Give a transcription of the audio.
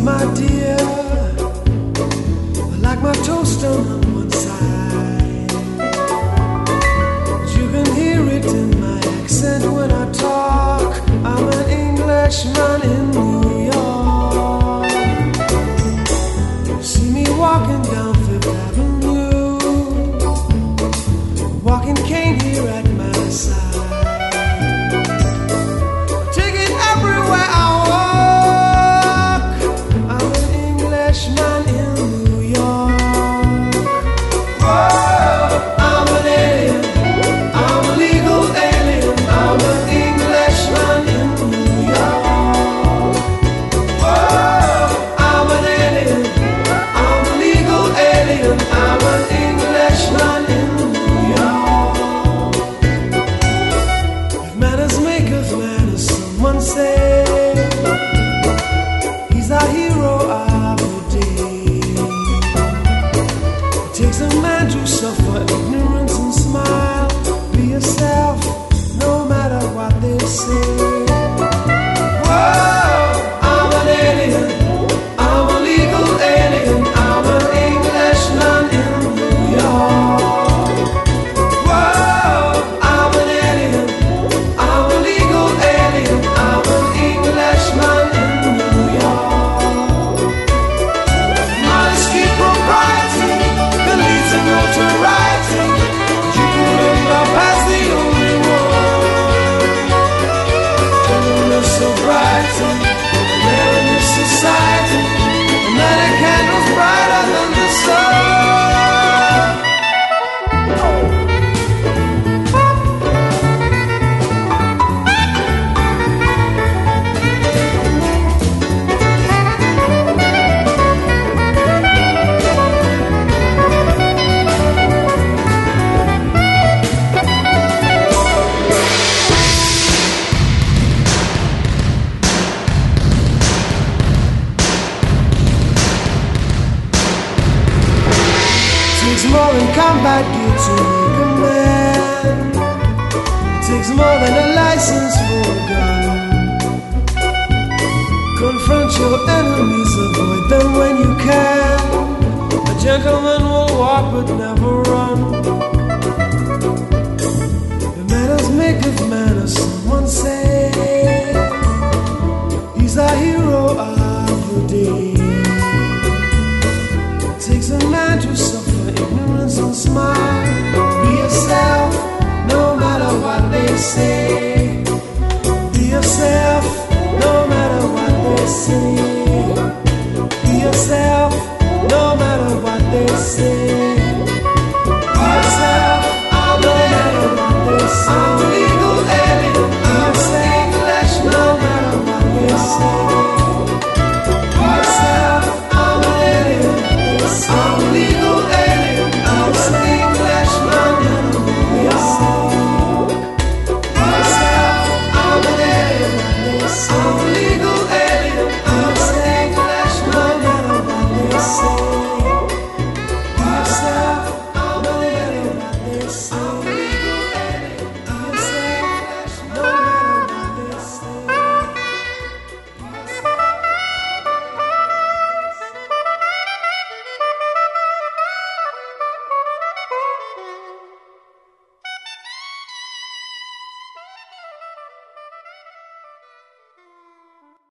my dear, like my toast on one side. You can hear it in my accent when I talk. I'm an Englishman in New York. You see me walking down Fifth Avenue, walking cane here at my side. Take it everywhere I walk. I'm an Englishman in New York. Whoa, I'm an alien. I'm a legal alien. I'm an Englishman in New York. Whoa, I'm an alien. I'm a legal alien. I'm an Englishman in New York. If manners make us manners, someone say he's our hero of the day. It takes a man to suffer ignorance and smile. Be yourself, no matter what they say. Whoa, I'm an alien. I'm a legal alien. I'm an Englishman in New York. Whoa, I'm an alien. I'm a legal alien. I'm an Englishman in New York. Modesty, propriety, the leads to notoriety. You couldn't bypass the only one. Gentleness, sobriety, there in this society. Another candle's brighter than the sun. Takes more than combat gear to make a man. Takes more than a license for a gun. Confront your enemies, avoid them when you can. A gentleman will walk but never run. The manners make of manners, someone say. He's a hero of the day. It takes a man to suffer ignorance and smile. Be yourself, no matter what they say.